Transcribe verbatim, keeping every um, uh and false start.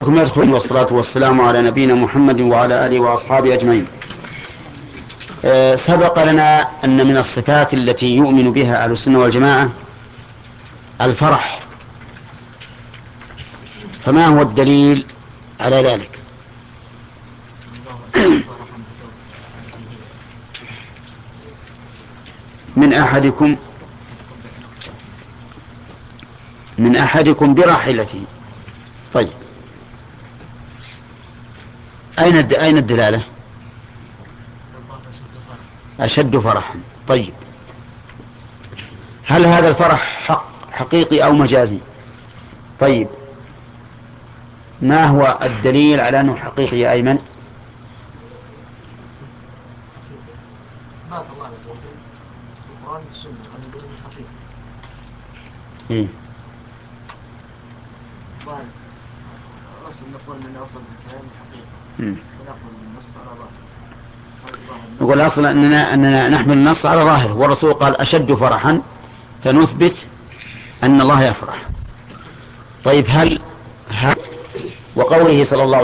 ثم يدخل والصلاة والسلام على نبينا محمد وعلى آله وأصحابه أجمعين. أه سبق لنا أن من الصفات التي يؤمن بها أهل السنة والجماعة الفرح، فما هو الدليل على ذلك؟ من أحدكم من أحدكم براحلته. طيب، أين أين الدلالة؟ أشد فرحا. طيب، هل هذا الفرح حق حقيقي أو مجازي؟ طيب، ما هو الدليل على أنه حقيقي يا أيمن؟ إثبات الله عز وجل في القرآن والسنة عن الدين الحقيقي. إيه؟ ظاهر أصل نقول من أصل الكلام الحقيقة ونقول من النص على ظاهر. نقول أصل أننا أننا نحمل النص على ظاهره، والرسول قال أشد فرحا، فنثبت أن الله يفرح. طيب، هل, هل وقوله صلى الله